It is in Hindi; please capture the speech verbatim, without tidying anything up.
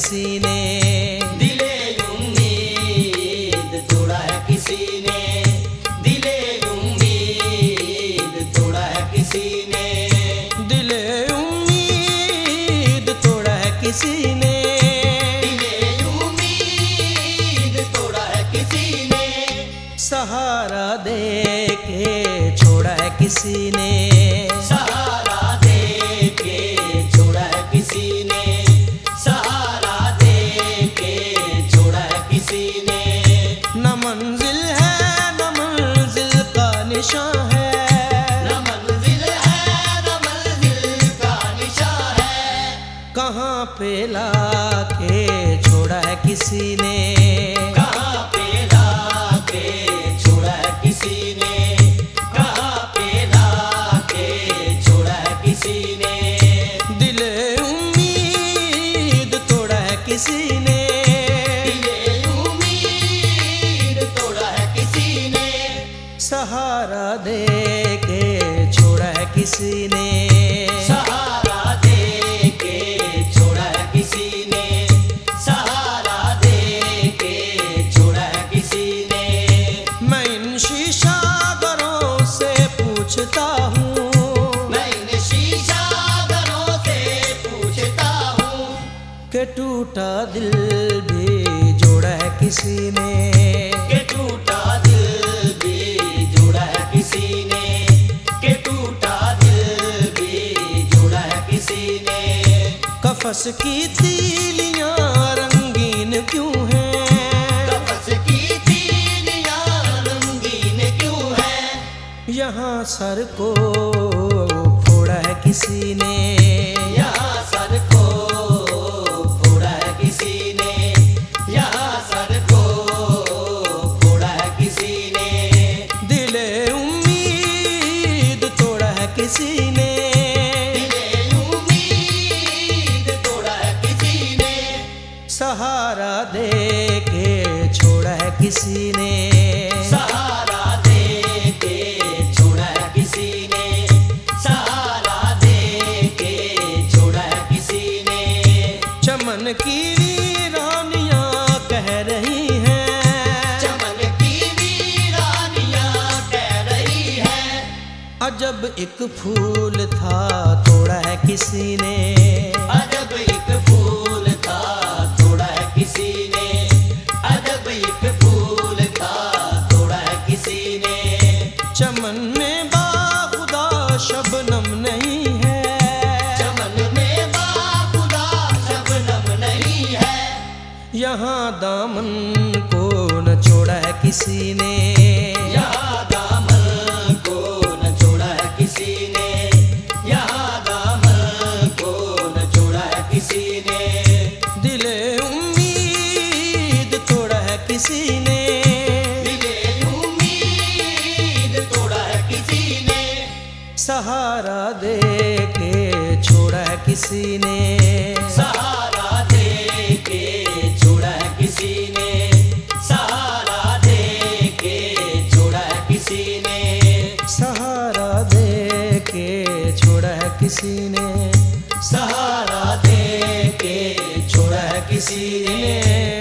किसी ने, दिले उम्मीद तोड़ा है किसी ने, दिले उम्मीद तोड़ा है किसी ने, दिले उम्मीद तोड़ा है किसी ने, दिले उम्मीद तोड़ा है किसी ने, सहारा दे के छोड़ा है किसी ने, सहारा दे के छोड़ा है किसी ने, सहारा दे के छोड़ा है किसी ने, न मंजिल है न मंजिल का निशान है, न मंजिल है न मंजिल का निशान है, कहाँ पे लाके छोड़ा है किसी ने, कहाँ पे लाके छोड़ा है किसी ने, कहाँ पे लाके छोड़ा है किसी ने, दिले उम्मीद तोड़ा है किसी ने, दिले उम्मीद तोड़ा है किसी ने, सहारा दे के छोड़ा है किसी ने, सहारा दे के छोड़ा है किसी ने, सहारा दे के छोड़ा है किसी ने, मैं इन शीशा घरों से पूछता हूँ, मैं इन शीशा घरों से पूछता हूँ, कि टूटा दिल भी जोड़ा है किसी ने, कि टूटा दिल भी जोड़ा है किसी ने, कि टूटा दिल भी जोड़ा है किसी ने, कफस की तीलियां रंगीन क्यों हैं, कफस की तीलियां रंगीन क्यों है, यहाँ सर को फोड़ा है किसी ने, यहाँ सर को फोड़ा है किसी ने, यहाँ सर को फोड़ा है किसी ने, दिले उम्मीद तोड़ा है किसी ने, दिले उम्मीद तोड़ा है किसी ने, सहारा दे के छोड़ा है किसी ने, सहारा दे के छोड़ा है किसी ने, सहारा दे के छोड़ा है किसी ने, चमन की वीरानियां कह रही हैं, चमन की वीरानियां कह रही है, अजब एक फूल था तोड़ा है किसी ने, अजब एक फूल था तोड़ा है किसी ने, अजब एक फूल था तोड़ा है किसी ने, चमन में बाखुदा शबनम नहीं है, चमन में बाखुदा शबनम नहीं है, यहाँ दामन को न छोड़ा है किसी ने, यहाँ दामन को न छोड़ा है किसी ने, यहाँ दामन को न छोड़ा है किसी ने, दिले उम्मीद तोड़ा है किसी ने, दिले उम्मीद तोड़ा है किसी ने, सहारा दे के छोड़ा है किसी ने, सहारा दे के छोड़ा है किसी ने, सहारा दे के छोड़ा है किसी ने, सहारा दे के छोड़ा है किसी ने, सहारा दे के छोड़ा है किसी ने।